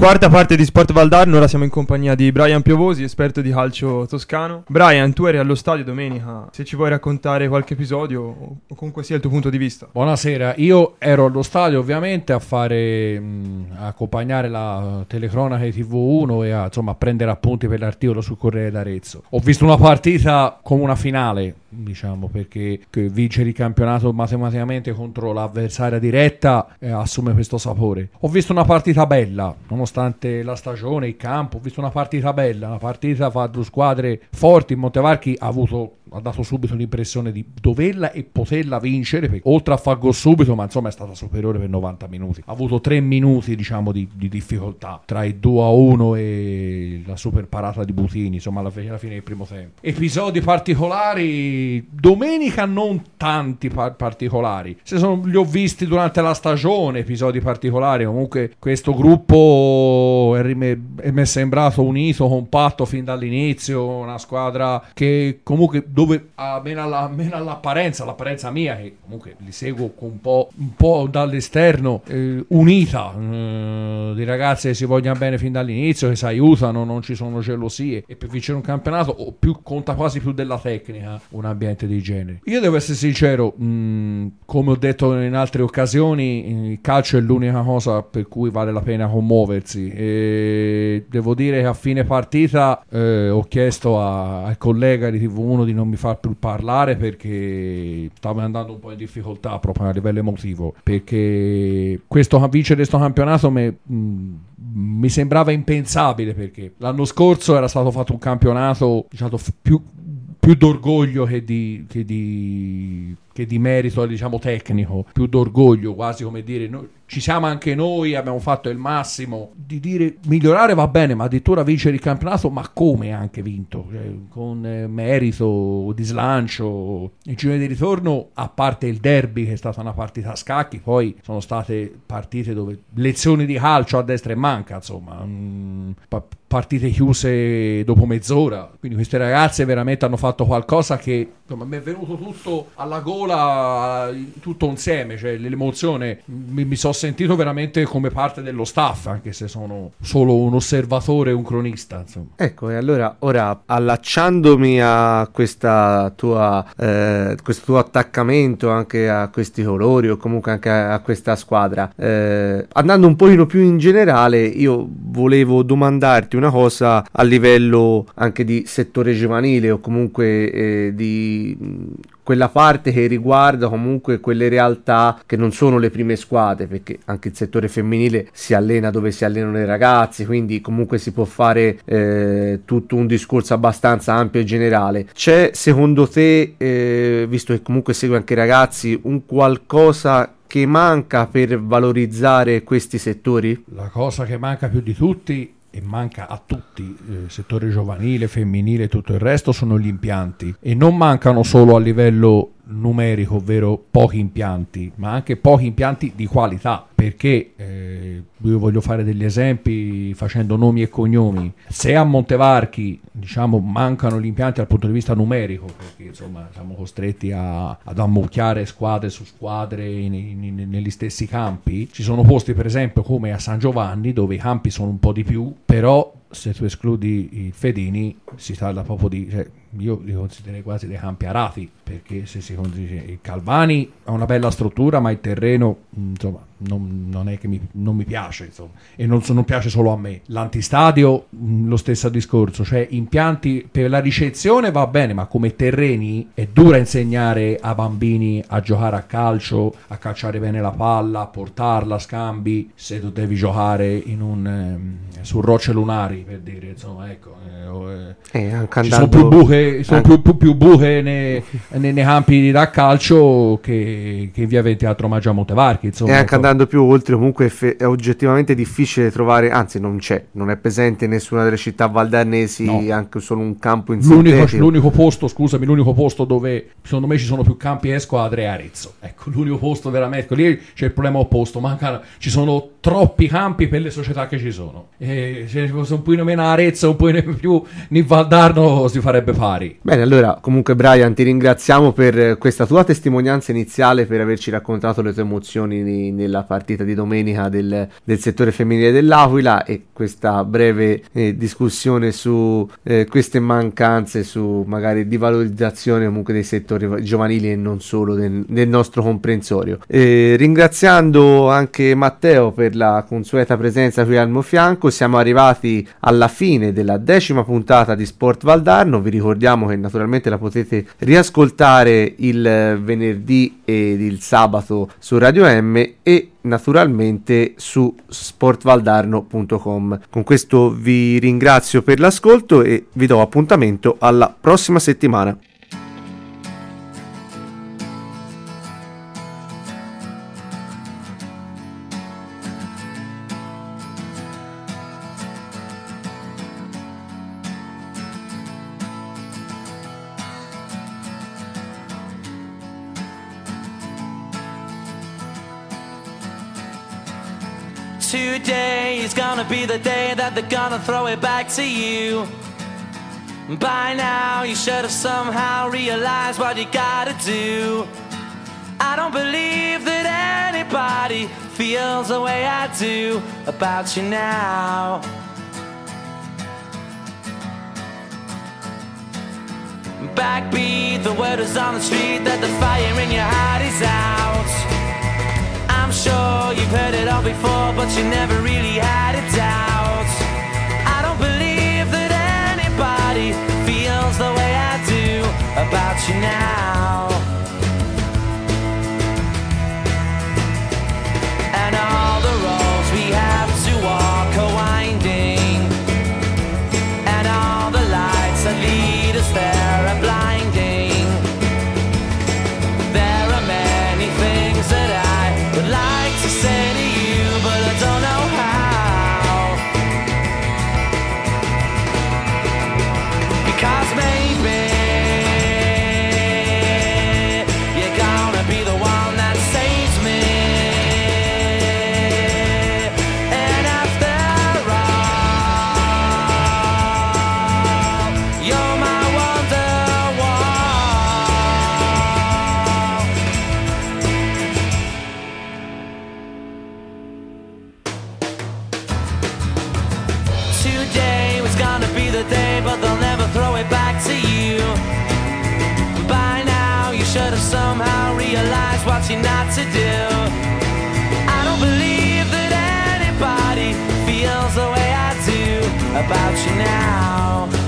Quarta parte di Sport Valdarno, ora siamo in compagnia di Brian Piovosi, esperto di calcio toscano. Brian, tu eri allo stadio domenica, se ci vuoi raccontare qualche episodio o comunque sia il tuo punto di vista. Buonasera, io ero allo stadio ovviamente a accompagnare la telecronaca di TV1 e a prendere appunti per l'articolo sul Corriere d'Arezzo. Ho visto una partita come una finale, diciamo, perché vincere il campionato matematicamente contro l'avversaria diretta assume questo sapore. Ho visto una partita bella, nonostante la stagione, il campo. Ho visto una partita bella, una partita fra due squadre forti. Montevarchi ha dato subito l'impressione di doverla e poterla vincere, perché oltre a far gol subito, ma insomma è stata superiore per 90 minuti. Ha avuto 3 minuti di difficoltà tra il 2-1 e la super parata di Butini, insomma alla fine del primo tempo. Episodi particolari domenica, non tanti particolari. Li ho visti durante la stagione, episodi particolari. Comunque questo gruppo mi è sembrato unito, compatto fin dall'inizio, una squadra che comunque dove almeno all'apparenza mia, che comunque li seguo un po' dall'esterno, unita, di ragazzi che si vogliono bene fin dall'inizio, che si aiutano, non ci sono gelosie, e per vincere un campionato conta quasi più della tecnica un ambiente di genere. Io devo essere sincero, come ho detto in altre occasioni, il calcio è l'unica cosa per cui vale la pena commuoversi, e devo dire che a fine partita ho chiesto al collega di TV1 di non mi far più parlare, perché stavo andando un po' in difficoltà proprio a livello emotivo, perché vincere questo campionato mi sembrava impensabile, perché l'anno scorso era stato fatto un campionato, diciamo, più d'orgoglio che di merito, diciamo, tecnico, più d'orgoglio, quasi come dire ci siamo anche noi, abbiamo fatto il massimo, di dire migliorare va bene, ma addirittura vincere il campionato, ma come anche vinto, con merito di slancio. Il girone di ritorno, a parte il derby che è stata una partita a scacchi, poi sono state partite dove lezioni di calcio a destra e manca, insomma, partite chiuse dopo mezz'ora. Quindi queste ragazze veramente hanno fatto qualcosa che, insomma, mi è venuto tutto alla gola, tutto insieme, cioè l'emozione. Mi sono sentito veramente come parte dello staff, anche se sono solo un osservatore e un cronista, insomma. Ecco, e allora ora, allacciandomi a questo tuo attaccamento anche a questi colori, o comunque anche a questa squadra, andando un pochino più in generale, io volevo domandarti una cosa a livello anche di settore giovanile, o comunque di quella parte che riguarda comunque quelle realtà che non sono le prime squadre, perché anche il settore femminile si allena dove si allenano i ragazzi, quindi comunque si può fare tutto un discorso abbastanza ampio e generale. C'è secondo te, visto che comunque segui anche i ragazzi, un qualcosa che manca per valorizzare questi settori? La cosa che manca più di tutti, e manca a tutti, settore giovanile, femminile e tutto il resto, sono gli impianti, e non mancano solo a livello numerico, ovvero pochi impianti, ma anche pochi impianti di qualità, perché io voglio fare degli esempi facendo nomi e cognomi. Se a Montevarchi, diciamo, mancano gli impianti dal punto di vista numerico, perché insomma siamo costretti ad ammucchiare squadre su squadre negli stessi campi, ci sono posti per esempio come a San Giovanni dove i campi sono un po' di più, però se tu escludi i Fedini si parla proprio di, io li considererei quasi dei campi arati, perché se si considera il Calvani ha una bella struttura, ma il terreno, insomma, non è che non mi piace, insomma, e non piace solo a me. L'antistadio, lo stesso discorso, cioè impianti per la ricezione va bene, ma come terreni è dura insegnare a bambini a giocare a calcio, a calciare bene la palla, a portarla, scambi, se tu devi giocare su rocce lunari, per dire, insomma, ecco, anche ci sono più buche nei campi da calcio che in via 24 Maggio a Montevarchi, insomma. E anche andando più oltre, comunque è oggettivamente difficile trovare, anzi non è presente in nessuna delle città valdarnesi, no, anche solo un campo in sintetico. L'unico posto dove secondo me ci sono più campi e squadre è Arezzo, ecco, l'unico posto veramente, lì c'è il problema opposto, ci sono troppi campi per le società che ci sono, e se fosse un po' meno Arezzo, un po' più in Valdarno, si farebbe pari. Bene, allora comunque Brian, ti ringraziamo per questa tua testimonianza iniziale, per averci raccontato le tue emozioni nella della partita di domenica del settore femminile dell'Aquila, e questa breve discussione su queste mancanze, su magari di valorizzazione comunque dei settori giovanili e non solo del nostro comprensorio. Ringraziando anche Matteo per la consueta presenza qui al mio fianco, siamo arrivati alla fine della 10ª puntata di Sport Valdarno. Vi ricordiamo che naturalmente la potete riascoltare il venerdì ed il sabato su Radio M e naturalmente su sportvaldarno.com. Con questo vi ringrazio per l'ascolto e vi do appuntamento alla prossima settimana. Today is gonna be the day that they're gonna throw it back to you. By now you should have somehow realized what you gotta do. I don't believe that anybody feels the way I do about you now. Backbeat, the word is on the street that the fire in your heart is out. I'm sure you've heard it all before, but you never really had a doubt. I don't believe that anybody feels the way I do about you now. And all the roads we have to walk are winding, and all the lights that lead us there are blinding. There are many things that I would like to say to you, but I don't know how. Because maybe you're gonna be the one that saves me. And after all, you're my Wonderwall. Today was gonna be the day, but they'll never throw it back to you. By now you should have somehow realized what you're not to do. I don't believe that anybody feels the way I do about you now.